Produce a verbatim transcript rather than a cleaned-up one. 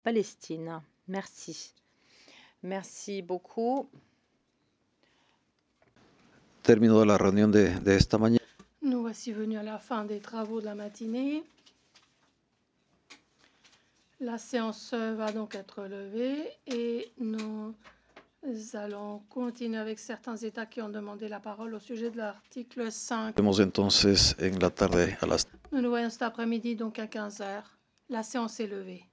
Palestine. Merci. Merci beaucoup. Termino de la reunión de, de esta mañana. Nous voici venus à la fin des travaux de la matinée. La séance va donc être levée et nous allons continuer avec certains États qui ont demandé la parole au sujet de l'article cinq. Vemos entonces en la tarde a las Nous nous voyons cet après-midi donc à quinze heures. La séance est levée.